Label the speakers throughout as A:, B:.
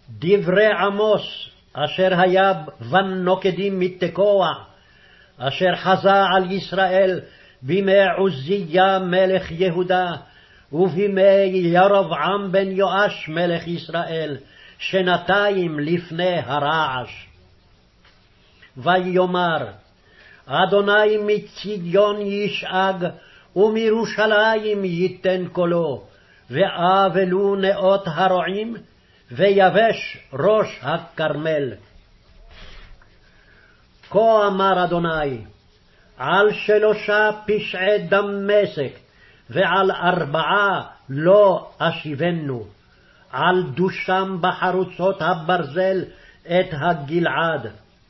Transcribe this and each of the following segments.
A: דברי עמוס, אשר היה בן נוקדים מתקוע, אשר חזה על ישראל בימי עוזיה מלך יהודה, ובימי ירבעם בן יואש מלך ישראל, שנתיים לפני הרעש. ויאמר, אדוני מציון ישאג, ומירושלים ייתן קולו, ואבלו נאות הרועים, ויבש ראש הכרמל. כה אמר אדוני, על 3 פשעי דמשק, ועל 4 לא אשיבנו, על דושם בחרוצות הברזל את הגלעד.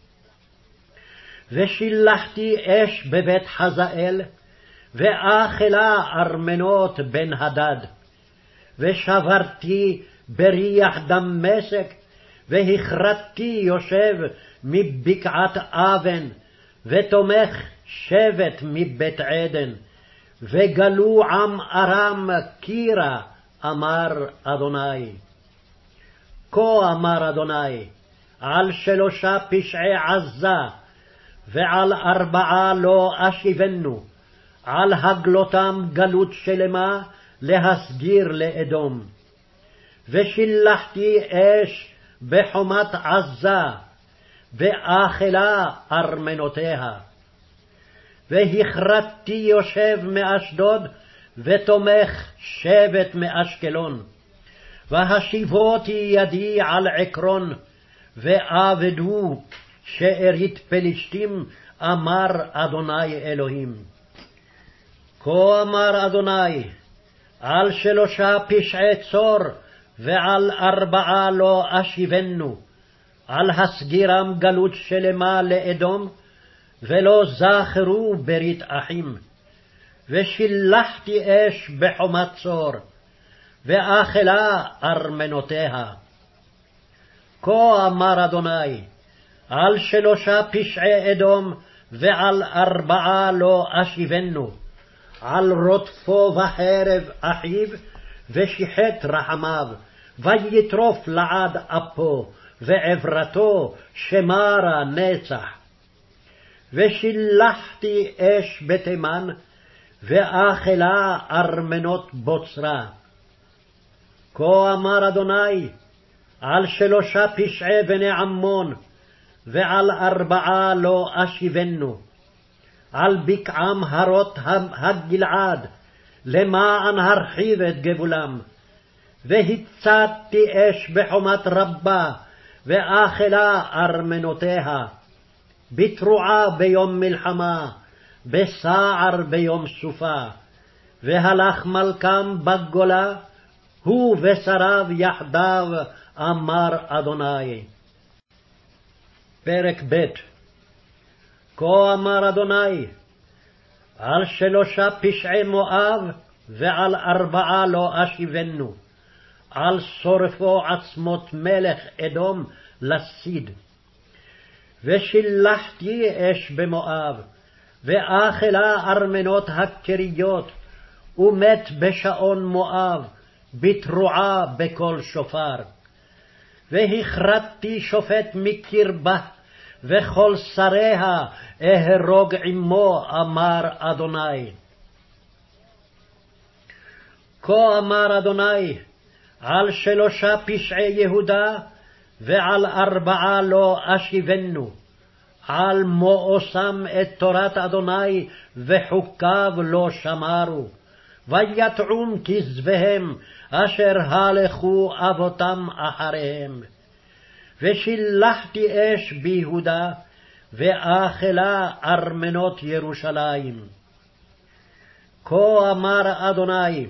A: ושילחתי אש בבית חזאל, ואכלה ארמנות בן הדד. ושברתי בריח דמשק, והכרתתי יושב מבקעת אבן, ותומך שבט מבית עדן, וגלו עם ארם קירה, אמר אדוני. כה אמר אדוני, על 3 פשעי עזה, ועל 4 לא אשיבנו, על הגלותם גלות שלמה להסגיר לאדום. ושילחתי אש בחומת עזה, ואכלה ארמנותיה. והכרתתי יושב מאשדוד, ותומך שבט מאשקלון. והשיבותי ידי על עקרון, ואבדו שארית פלשתים, אמר אדוני אלוהים. כה אמר אדוני, על 3 פשעי צור, ועל 4 לא אשיבנו, על הסגירם גלות שלמה לאדום, ולא זכרו ברית אחים. ושילחתי אש בחומת צור, ואכלה ארמנותיה. כה אמר אדוני, על 3 פשעי אדום, ועל 4 לא אשיבנו, על רודפו בחרב אחיו, ושיחת רחמיו, ויטרוף לעד אפו, ועברתו שמרה נצח. ושילחתי אש בתימן, ואכלה ארמנות בוצרה. כה אמר אדוני, על 3 פשעי בני עמון, ועל 4 לא אשיבנו, על בקעם הרות הגלעד, למען הרחיב את גבולם. והצתתי אש בחומת רבה, ואכלה ארמנותיה, בתרועה ביום מלחמה, בסער ביום סופה. והלך מלכם בגולה, הוא ושריו יחדיו, אמר אדוני. פרק ב'. כה אמר אדוני, על 3 פשעי מואב, ועל 4 לא אשיבנו, על שורפו עצמות מלך אדום לסיד. ושילחתי אש במואב, ואכלה ארמנות הקריות, ומת בשעון מואב, בתרועה בקול שופר. והכרתתי שופט מקרבה, וכל שריה אהרוג עמו, אמר אדוני. כה אמר אדוני, על 3 פשעי יהודה, ועל 4 לא אשיבנו, על מואסם את תורת אדוני, וחוקיו לא שמרו, ויטעון כזבהם, אשר הלכו אבותם אחריהם. ושילחתי אש ביהודה, ואכלה ארמנות ירושלים. כה אמר אדוני,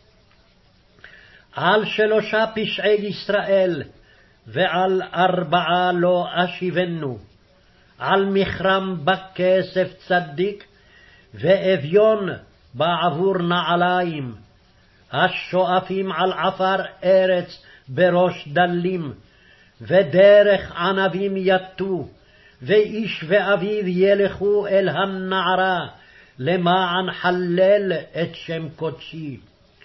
A: על 3 פשעי ישראל, ועל 4 לא אשיבנו, על מכרם בכסף צדיק, ואביון בעבור נעליים, השואפים על עפר ארץ בראש דלים, ודרך ענבים יטו, ואיש ואביו ילכו אל הנערה, למען חלל את שם קודשי.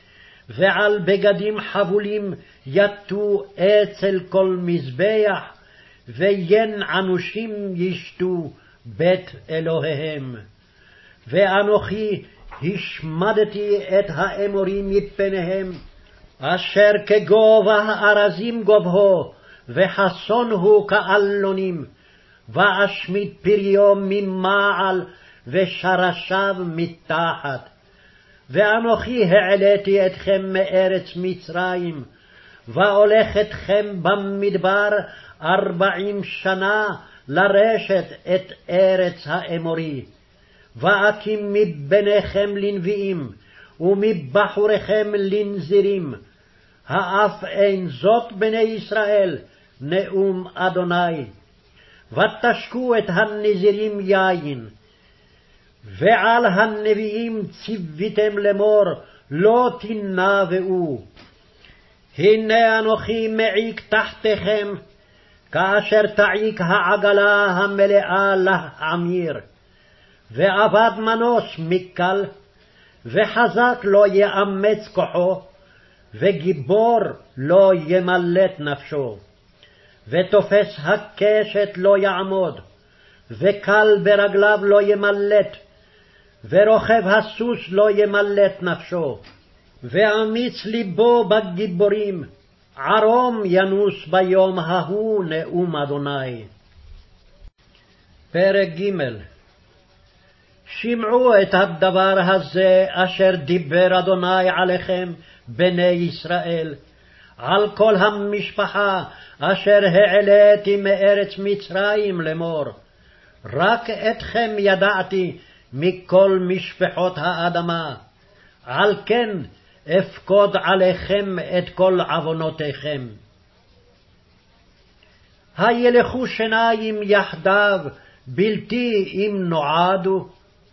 A: ועל בגדים חבולים יטו אצל כל מזבח, ויין ענושים ישתו בית אלוהיהם. ואנוכי השמדתי את האמורים מפניהם, אשר כגובה הארזים גובהו, וחסון הוא כאלונים, ואשמיד פריו ממעל, ושרשיו מתחת. ואנוכי העליתי אתכם מארץ מצרים, והולך אתכם במדבר 40 שנה לרשת את ארץ האמורי. ואקים מבניכם לנביאים, ומבחוריכם לנזירים. האף אין זאת בני ישראל, נאום אדוני. ותשקו את הנזירים יין, ועל הנביאים ציוויתם לאמור, לא תנבאו. הנה אנוכי מעיק תחתיכם, כאשר תעיק העגלה המלאה להעמיר. ואבד מנוס מקל, וחזק לא יאמץ כוחו, וגיבור לא ימלט נפשו. ותופס הקשת לא יעמוד, וקל ברגליו לא ימלט, ורוכב הסוס לא ימלט נפשו. ואמיץ ליבו בגיבורים, ערום ינוס ביום ההוא, נאום אדוני. פרק ג'. שמעו את הדבר הזה אשר דיבר אדוני עליכם בני ישראל, על כל המשפחה אשר העליתי מארץ מצרים לאמור. רק אתכם ידעתי מכל משפחות האדמה, על כן אפקוד עליכם את כל עוונותיכם. הילכו שניים יחדיו, בלתי אם נועדו.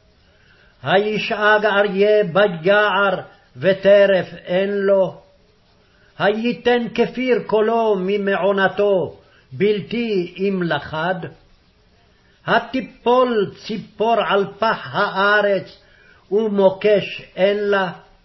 A: הישאג אריה ביער, וטרף אין לו. הייתן כפיר קולו ממעונתו, בלתי אם לחד. התיפול ציפור על פח הארץ, ומוקש אין לה.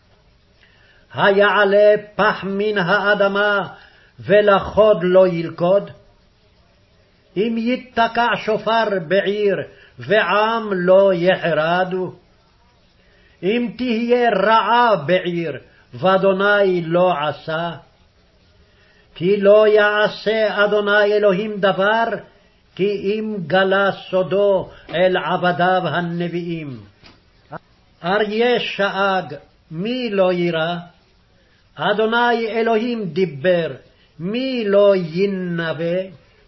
A: היעלה פח מן האדמה, ולחוד לא ילכוד. אם יתקע שופר בעיר, ועם לא יחרדו. אם תהיה רעה בעיר, ואדוני לא עשה. כי לא יעשה אדוני אלוהים דבר, כי אם גלה סודו אל עבדיו הנביאים. אריה שאג, מי לא יירא? אדוני אלוהים דיבר, מי לא ינבא?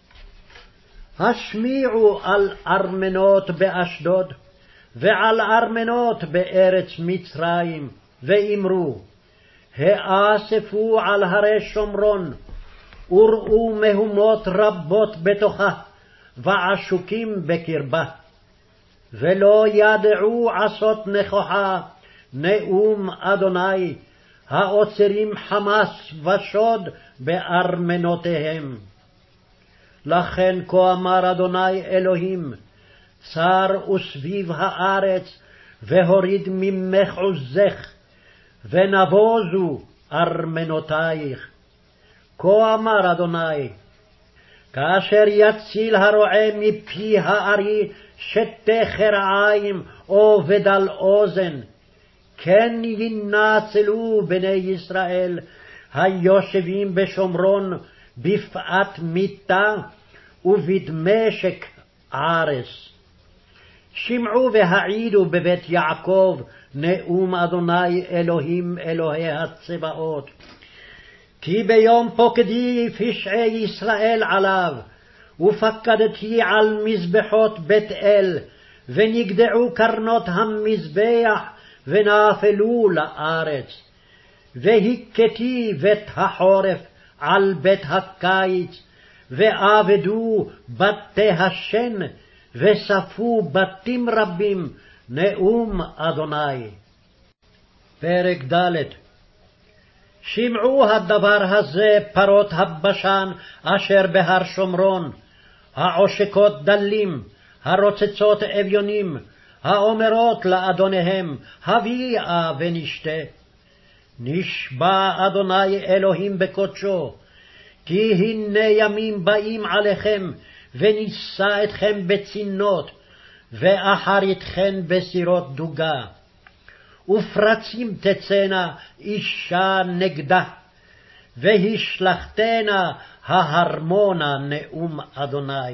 A: השמיעו על ארמנות באשדוד, ועל ארמנות בארץ מצרים, ואמרו, האספו על הרי שומרון, וראו מהומות רבות בתוכה, ועשוקים בקרבה. ולא ידעו עשות נכוחה, נאום אדוני, האוצרים חמס ושוד בארמנותיהם. לכן כה אמר אדוני אלוהים, צר וסביב הארץ, והוריד ממך עוזך, ונבוזו ארמנותייך. כה אמר אדוני, כאשר יציל הרועה מפי הארי שתי חרעיים או בדל אוזן, כן ינצלו בני ישראל היושבים בשומרון בפאת מיתה ובדמשק ערס. שמעו והעידו בבית יעקב, נאום אדוני אלוהים אלוהי הצבאות. כי ביום פוקדי פשעי ישראל עליו, ופקדתי על מזבחות בית אל, ונגדעו קרנות המזבח, ונאפלו לארץ. והכיתי בית החורף על בית הקיץ, ואבדו בתי השן, וספו בתים רבים, נאום אדוני. פרק ד'. שמעו הדבר הזה פרות הבשן אשר בהר שומרון, העושקות דלים, הרוצצות אביונים, האומרות לאדוניהם, הביאה ונשתה. נשבע אדוני אלוהים בקודשו, כי הנה ימים באים עליכם, ונישא אתכם בצינות, ואחר אתכם בסירות דוגה. ופרצים תצאנה אישה נגדה, והשלכתנה ההרמונה נאום אדוני.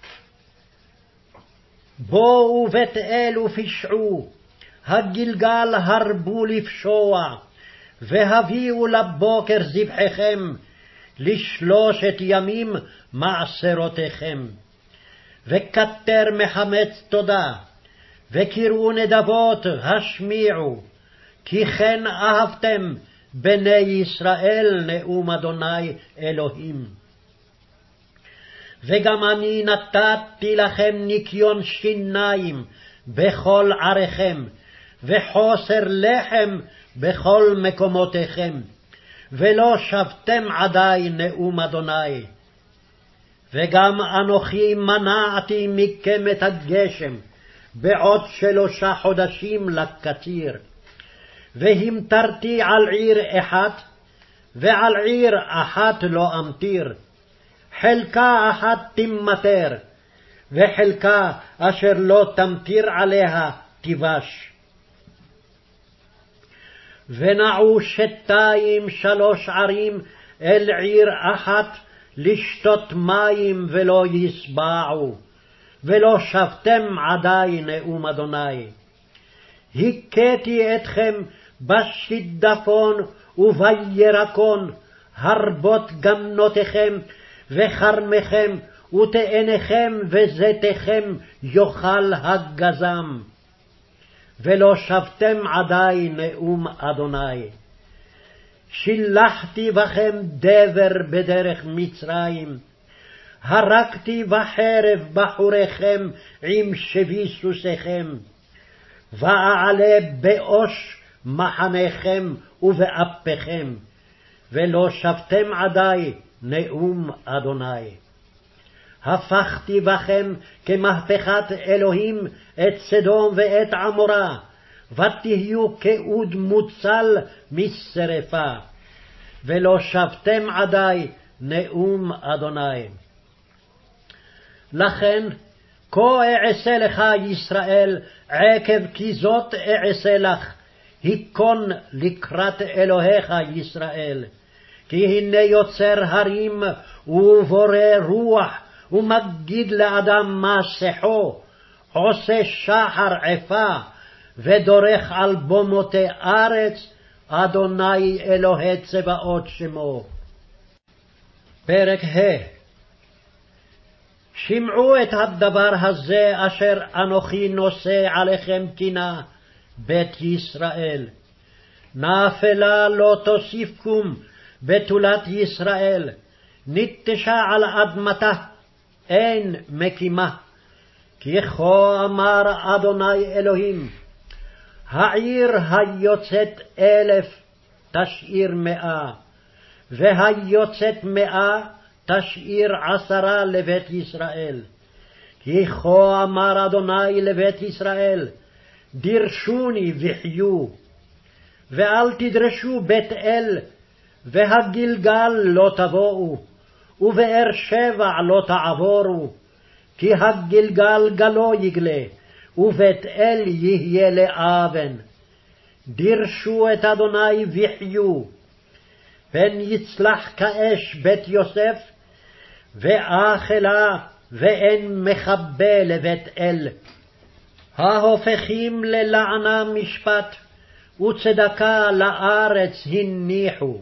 A: בואו בית אל ופשעו, הגלגל הרבו לפשוע, והביאו לבוקר זבחיכם, לשלושת ימים מעשרותיכם. וכתר מחמץ תודה, וקראו נדבות השמיעו, כי כן אהבתם בני ישראל נאום אדוני אלוהים. וגם אני נתתי לכם ניקיון שיניים בכל עריכם, וחוסר לחם בכל מקומותיכם, ולא שבתם עדי נאום אדוני. וגם אנוכי מנעתי מכם את הגשם בעוד 3 חודשים לקציר, והמטרתי על עיר אחת, ועל עיר אחת לא אמטיר, חלקה אחת תמטר, וחלקה אשר לא תמטיר עליה תיבש. ונעו 3 ערים אל עיר אחת לשתות מים ולא יסבעו, ולא שבתם עדי נאום אדוני. הכיתי אתכם בשידפון ובירקון, הרבות גמנותיכם וכרמכם ותאניכם וזיתיכם יאכל הגזם. ולא שבתם עדי נאום אדוני. שילחתי בכם דבר בדרך מצרים, הרגתי בחרב בחוריכם עם שבי סוסיכם, ואעלה באוש מחניכם ובאפיכם, ולא שבתם עדי נאום אדוני. הפכתי בכם כמהפכת אלוהים את סדום ואת עמורה, ותהיו כאוד מוצל משרפה, ולא שבתם עדי נאום אדוני. לכן כה אעשה לך ישראל, עקב כי זאת אעשה לך, היכון לקראת אלוהיך ישראל. כי הנה יוצר הרים ובורא רוח, ומגיד לאדם מסחו, עושה שחר עפה, ודורך על במותי ארץ, אדוני אלוהי צבאות שמו. פרק ה'. שמעו את הדבר הזה אשר אנוכי נושא עליכם קינה, בית ישראל. נפלה לא תוסיף קום בתולת ישראל, נטשה על אדמתה, אין מקימה. כי כה אמר אדוני אלוהים, העיר היוצאת 1000 תשאיר 100, והיוצאת 100 תשאיר 10 לבית ישראל. כי כה אמר אדוני לבית ישראל, דרשוני וחיו, ואל תדרשו בית אל, והגלגל לא תבואו, ובאר שבע לא תעבורו, כי הגלגל גלו יגלה, ובית אל יהיה לאבן. דרשו את אדוני וחיו. פן יצלח כאש בית יוסף, ואכלה ואין מכבה לבית אל. ההופכים ללענה משפט, וצדקה לארץ הניחו.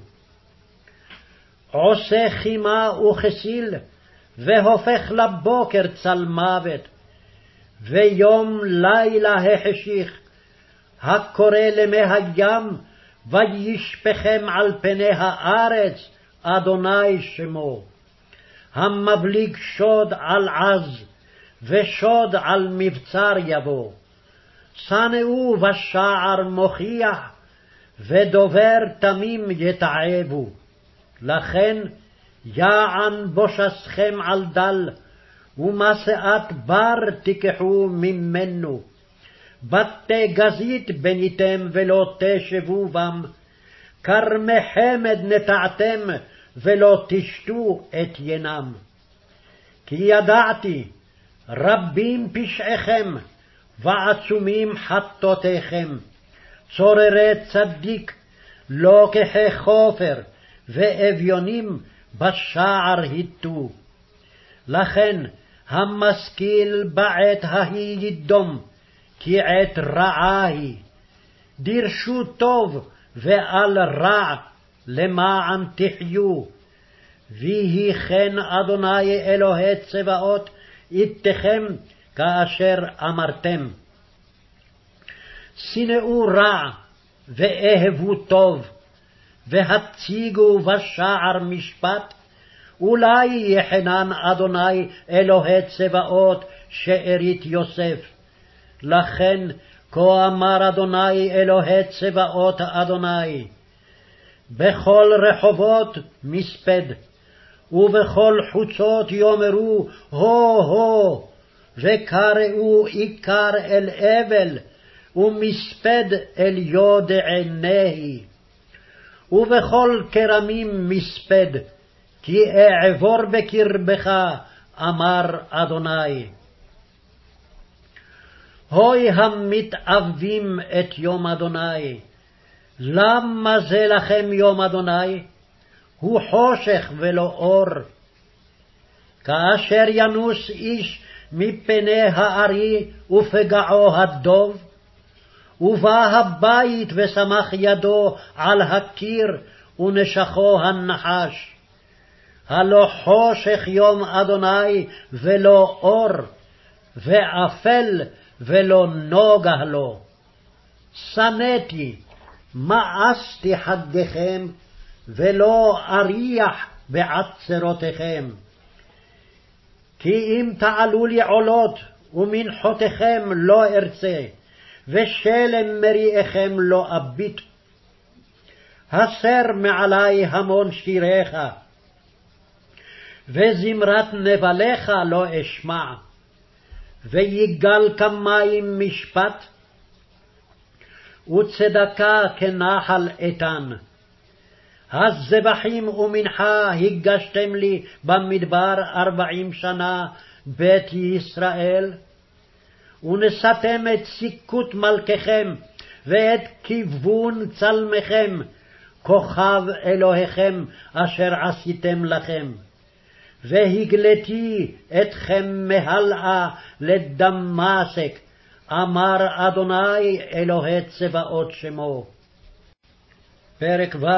A: עושה חימה וכסיל, והופך לבוקר צל מוות, ויום לילה החשיך, הקורא למי הים, וישפכם על פני הארץ, אדוני שמו. המבליג שוד על עז, ושוד על מבצר יבוא. שנאו בשער מוכיח, ודובר תמים יתעבו. לכן יען בושסכם על דל, ומסעת בר תיקחו ממנו. בתי גזית בניתם ולא תשבו בם, כרמי חמד נטעתם, ולא תשתו את ינם. כי ידעתי, רבים פשעיכם, ועצומים חטאותיכם. צוררי צדיק לא כחופר, ואביונים בשער היטו. לכן המשכיל בעת ההיא ידום, כי עת רעה היא. דירשו טוב ואל רע, למען תחיו. ויהי כן אדוני אלוהי צבאות איתכם כאשר אמרתם. שנאו רע ואהבו טוב, והציגו בשער משפט, אולי יחנן אדוני אלוהי צבאות שארית יוסף. לכן כה אמר אדוני אלוהי צבאות אדוני, בכל רחובות מספד, ובכל חוצות יאמרו הו, וקראו עיקר אל אבל, ומספד אל יודעי נהי. ובכל כרמים מספד, כי אעבור בקרבך, אמר אדוני. הוי המתאבים את יום אדוני, למה זה לכם יום אדוני? הוא חושך ולא אור. כאשר ינוס איש מפני הארי ופגעו הדוב, ובא הבית ושמח ידו על הקיר ונשכו הנחש. הלא חושך יום אדוני ולא אור, ואפל ולא נוגה לו. שנאתי, מאסתי חגיכם, ולא אריח בעצרותיכם. כי אם תעלו לי עולות, ומנחותיכם לא ארצה, ושלם מריעיכם לא אביט. הסר מעלי המון שיריך, וזמרת נבליך לא אשמע. ויגל כמים משפט, וצדקה כנחל איתן. הזבחים ומנחה הגשתם לי במדבר 40 שנה, בית ישראל. ונשאתם את סיכות מלככם, ואת כיוון צלמכם, כוכב אלוהיכם אשר עשיתם לכם. והגלתי אתכם מהלאה לדמשק, אמר אדוני אלוהי צבאות שמו. פרק ו'.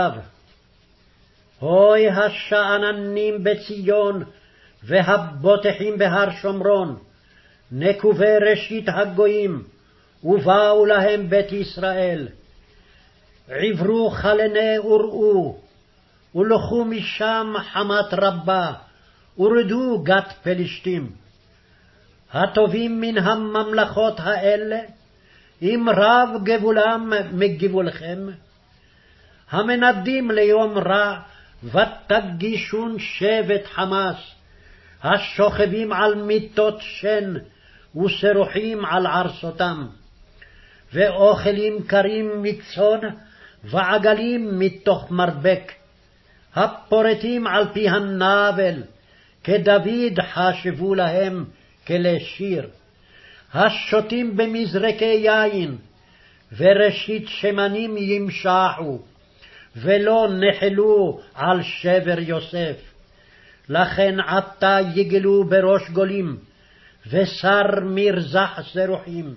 A: הוי השאננים בציון, והבוטחים בהר שומרון, נקובי ראשית הגויים, ובאו להם בית ישראל. עברו חלני וראו, ולכו משם חמת רבה, ורדו גת פלשתים. הטובים מן הממלכות האלה, אם רב גבולם מגבולכם. המנדים ליום רע, ותגישון שבט חמס, השוכבים על מיטות שן, וסרוחים על ערסותם. ואוכלים קרים מצון, ועגלים מתוך מרבק. הפורטים על פי הנבל, כדוד חשבו להם כלי שיר. השותים במזרקי יין, וראשית שמנים ימשחו, ולא נחלו על שבר יוסף. לכן עתה יגלו בראש גולים, ושר מרזח זרוחים.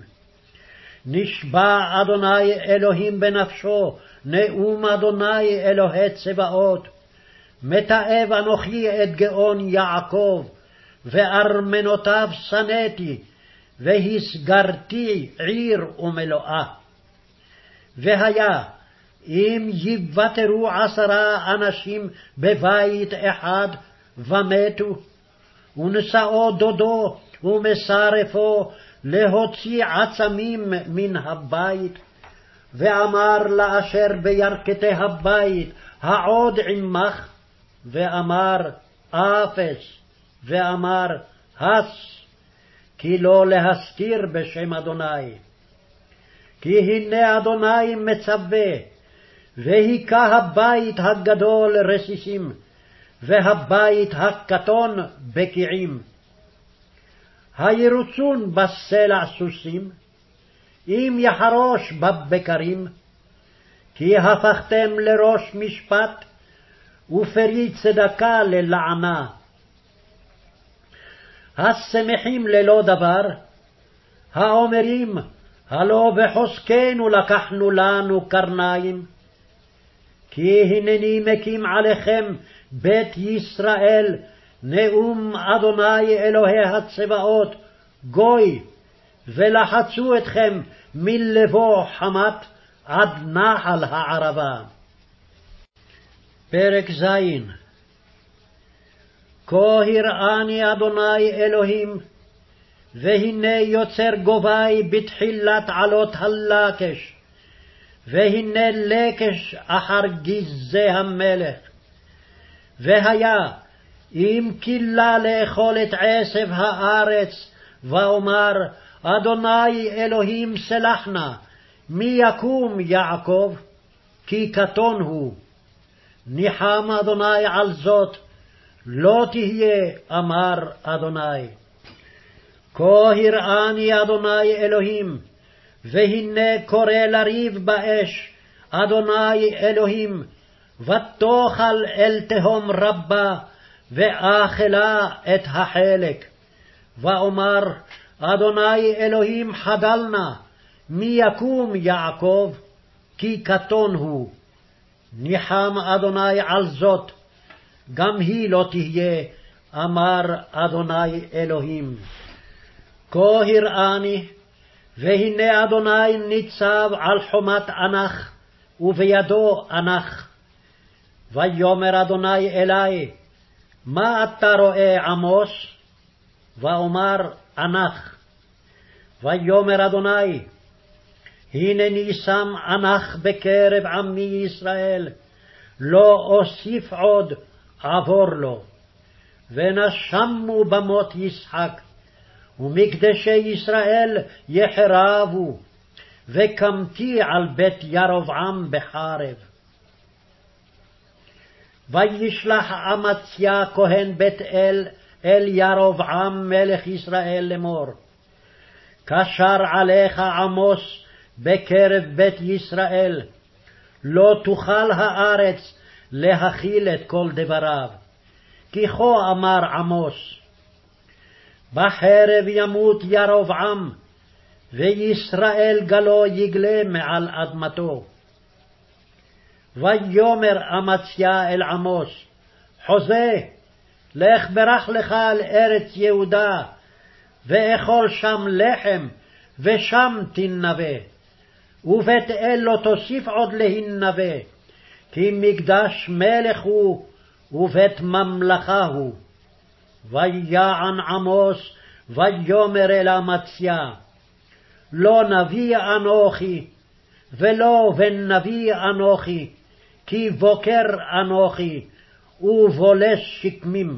A: נשבע אדוני אלוהים בנפשו, נאום אדוני אלוהי צבאות. מתעב אנוכי את גאון יעקב, וארמנותיו שנאתי, והסגרתי עיר ומלואה. והיה, אם יוותרו 10 אנשים בבית אחד ומתו, ונשאו דודו ומסרפו להוציא עצמים מן הבית, ואמר לאשר בירכתי הבית, העוד עמך, ואמר אפס, ואמר הס, כי לא להסתיר בשם אדוני. כי הנה אדוני מצווה, והיכה הבית הגדול רסיסים, והבית הקטון בקיעים. הירוצון בסלע סוסים, אם יחרוש בבקרים, כי הפכתם לראש משפט, ופרי צדקה ללענה. השמחים ללא דבר, האומרים, הלא בחוזקנו לקחנו לנו קרניים, כי הנני מקים עליכם בית ישראל, נאום אדוני אלוהי הצבאות, גוי, ולחצו אתכם מלבוא חמת עד נחל הערבה. פרק ז'. כה הראני אדוני אלוהים, והנה יוצר גובי בתחילת עלות הלקש, והנה לקש אחר גזי המלך. והיה אם כילה לאכול את עשב הארץ, ואומר אדוני אלוהים סלחנה, מי יקום יעקב, כי קטון הוא. ניחם אדוני על זאת, לא תהיה, אמר אדוני. כה הראני אדוני אלוהים, והנה קורא לריב באש, אדוני אלוהים, ותאכל אל תהום רבה, ואכלה את החלק. ואומר אדוני אלוהים חדל נא, מי יקום יעקב, כי קטון הוא. ניחם אדוני על זאת, גם היא לא תהיה, אמר אדוני אלוהים. כה הראני, והנה אדוני ניצב על חומת ענך, ובידו ענך. ויאמר אדוני אלי, מה אתה רואה עמוס? ואומר ענך. ויאמר אדוני, הנני שם ענך בקרב עמי ישראל, לא אוסיף עוד עבור לו. ונשמו במות ישחק, ומקדשי ישראל יחרבו, וקמתי על בית ירבעם בחרב. וישלח אמציה כהן בית אל אל ירבעם מלך ישראל לאמור, קשר עליך עמוס בקרב בית ישראל, לא תוכל הארץ להכיל את כל דבריו, כי כה אמר עמוס, בחרב ימות ירבעם, וישראל גלו יגלה מעל אדמתו. ויאמר אמציה אל עמוס, חוזה, לך ברח לך על ארץ יהודה, ואכול שם לחם, ושם תנבא, ובית אל לא תוסיף עוד להנבא, כי מקדש מלך הוא, ובית ממלכה הוא. ויען עמוס, ויאמר אל אמציה, לא נביא אנוכי, ולא בן נביא אנוכי, כי בוקר אנוכי, ובולש שקמים.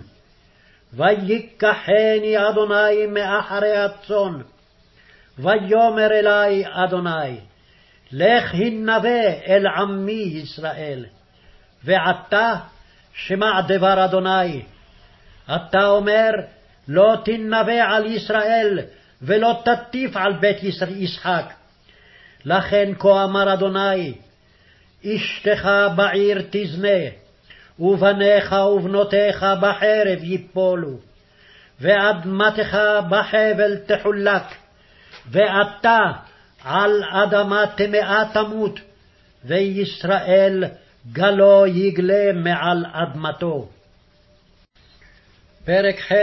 A: ויקחני אדוני מאחרי הצאן, ויאמר אלי אדוני, לך הנבא אל עמי ישראל. ועתה שמע דבר אדוני, אתה אומר, לא תנבא על ישראל, ולא תטיף על בית ישחק. לכן כה אמר אדוני, אשתך בעיר תזנה, ובניך ובנותיך בחרב ייפולו, ואדמתך בחבל תחולק, ואתה על אדמה טמאה תמות, וישראל גלו יגלה מעל אדמתו. פרק ח'.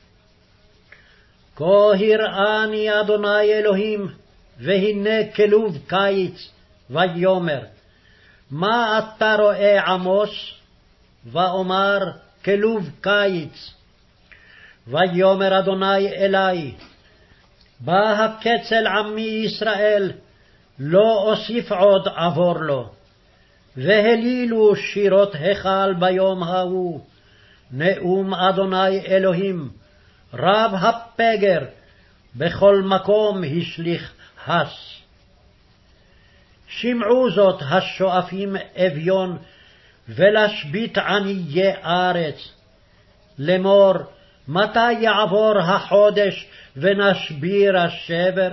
A: כה הראני אדוני אלוהים, והנה כלוב קיץ, ויאמר, מה אתה רואה עמוס? ואומר, כלוב קיץ. ויאמר אדוני אלי, בא הקצל עמי ישראל, לא אוסיף עוד עבור לו. והלילו שירות היכל ביום ההוא, נאום אדוני אלוהים, רב הפגר, בכל מקום השליך הס. שמעו זאת השואפים אביון, ולשבית עניי ארץ. לאמור, מתי יעבור החודש ונשביר השבר?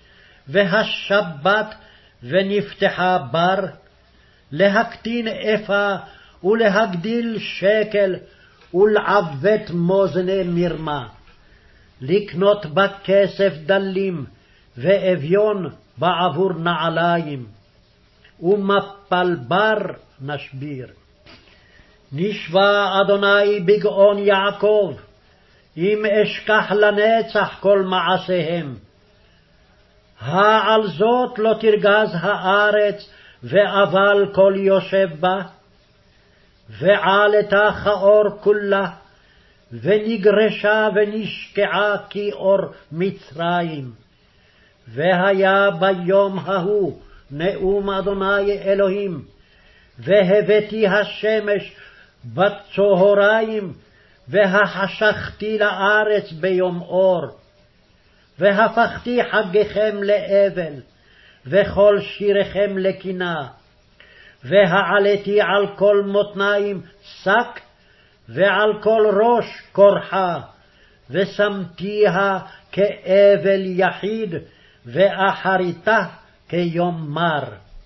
A: והשבת ונפתחה בר? להקטין אפה ולהגדיל שקל, ולעוות מאזני מרמה. לקנות בה כסף דלים, ואביון בעבור נעליים. ומפל בר נשביר. נשבע אדוני בגאון יעקב, אם אשכח לנצח כל מעשיהם. העל זאת לא תרגז הארץ, ואבל כל יושב בה. ועלתה כאור כולה, ונגרשה ונשקעה כאור מצרים. והיה ביום ההוא נאום אדוני אלוהים, והבאתי השמש בצהריים, והחשכתי לארץ ביום אור. והפכתי חגיכם לאבל, וכל שיריכם לקינה. והעליתי על כל מותניים שק, ועל כל ראש קורחה, ושמתיה כאבל יחיד, ואחריתה כיום מר.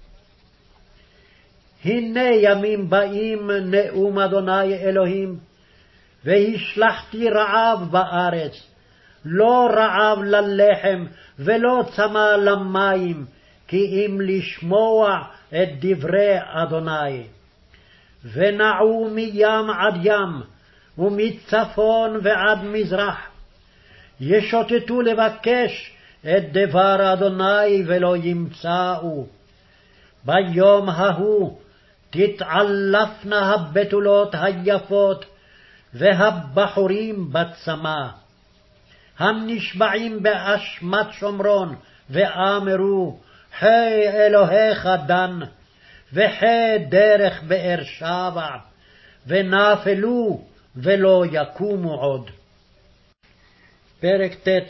A: הנה ימים באים, נאום אדוני אלוהים, והשלחתי רעב בארץ, לא רעב ללחם, ולא צמא למים, כי אם לשמוע את דברי אדוני. ונעו מים עד ים, ומצפון ועד מזרח, ישוטטו לבקש את דבר אדוני ולא ימצאו. ביום ההוא תתעלפנה הבתולות היפות, והבחורים בצמא, הנשבעים באשמת שומרון, ואמרו, חי אלוהיך דן, וחי דרך באר שבע, ונפלו ולא יקומו עוד. פרק ט'.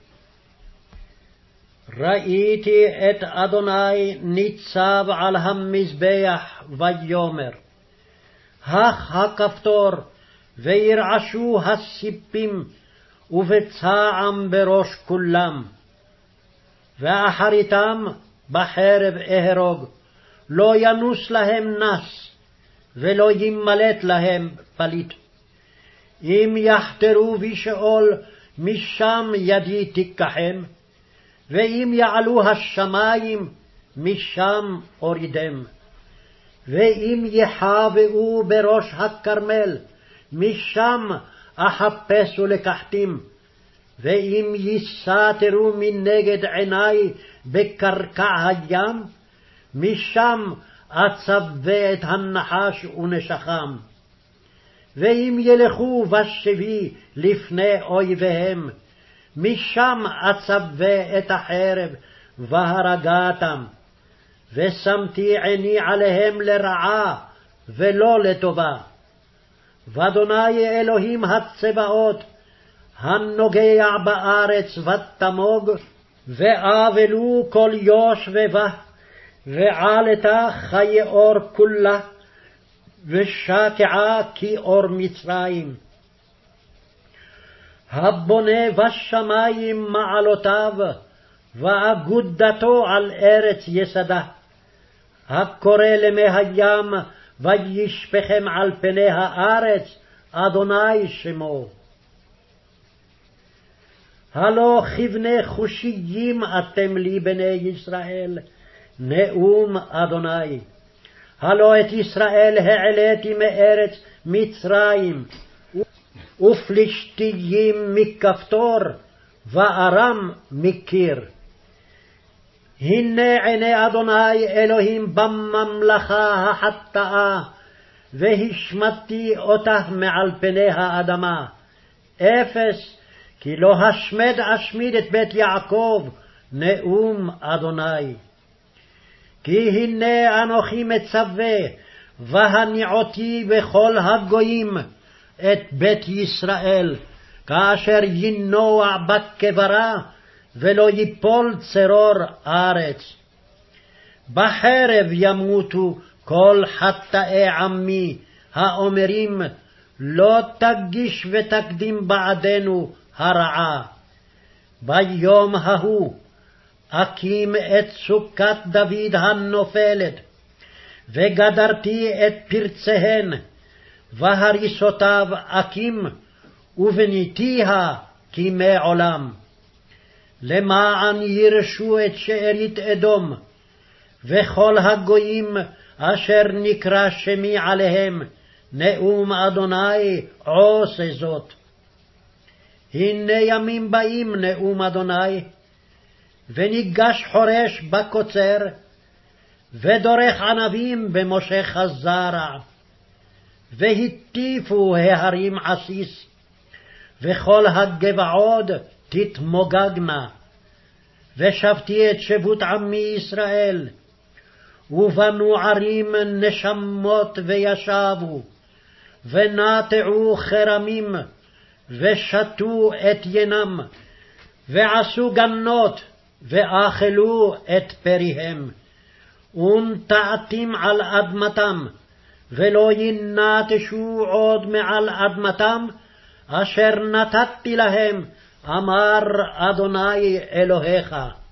A: ראיתי את אדוני ניצב על המזבח, ויאמר, הך הכפתור, וירעשו הסיפים, ובצעם בראש כולם. ואחריתם בחרב אהרוג, לא ינוס להם נס, ולא ימלט להם פליט. אם יחתרו בשאול, משם ידי תיקחם, ואם יעלו השמים, משם אורידם. ואם יחבאו בראש הכרמל, משם אחפש ולקחתים. ואם יסתרו מנגד עיני בקרקע הים, משם אצווה את הנחש ונשכם. ואם ילכו בשבי לפני אויביהם, משם אצווה את החרב והרגתם. ושמתי עיני עליהם לרעה ולא לטובה. ואדוני אלוהים הצבאות, הנוגע בארץ ותמוג, ואבלו כל יושבבה, ועלתה כיאור כולה, ושקעה כאור מצרים. הבונה בשמים מעלותיו, ואגודתו על ארץ יסדה. הקורא למי הים, וישפכם על פני הארץ, אדוני שמו. הלא כבני חושיים אתם לי בני ישראל, נאום אדוני. הלא את ישראל העליתי מארץ מצרים, ופלישתיים מכפתור, וארם מקיר. הנה עיני אדוני אלוהים בממלכה החטאה, והשמדתי אותה מעל פני האדמה. אפס, כי לא השמד אשמיד את בית יעקב, נאום אדוני. כי הנה אנוכי מצווה, והניעותי בכל הגויים את בית ישראל, כאשר ינוע בקברה, ולא ייפול צרור ארץ. בחרב ימותו כל חטאי עמי, האומרים לא תגיש ותקדים בעדנו הרעה. ביום ההוא אקים את סוכת דוד הנופלת, וגדרתי את פרציהן, והריסותיו אקים, ובניתיה כימי עולם. למען ירשו את שארית אדום, וכל הגויים אשר נקרא שמי עליהם, נאום אדוני עושה זאת. הנה ימים באים, נאום אדוני, וניגש חורש בקוצר, ודורך ענבים במושך הזרע. והטיפו ההרים עסיס, וכל הגבעות תתמוגגנה. ושבתי את שבות עמי ישראל, ובנו ערים נשמות וישבו, ונטעו חרמים, ושתו את ינם, ועשו גנות, ואכלו את פריהם, ונטעתים על אדמתם, ולא ינטשו עוד מעל אדמתם, אשר נתתי להם, אמר אדוני אלוהיך.